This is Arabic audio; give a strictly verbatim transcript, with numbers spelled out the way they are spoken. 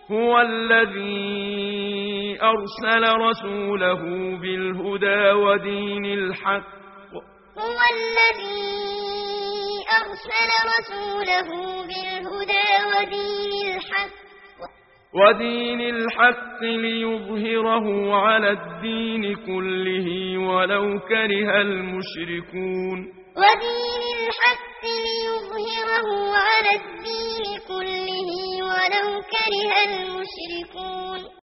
هو الذي أرسل رسوله بالهدى ودين الحق هو الذي أرسل رسوله بالهدى ودين الحق ودين الحق ليظهره على الدين كله ولو كره المشركون ودين الحق ليظهره على الدين كله ولو كره المشركون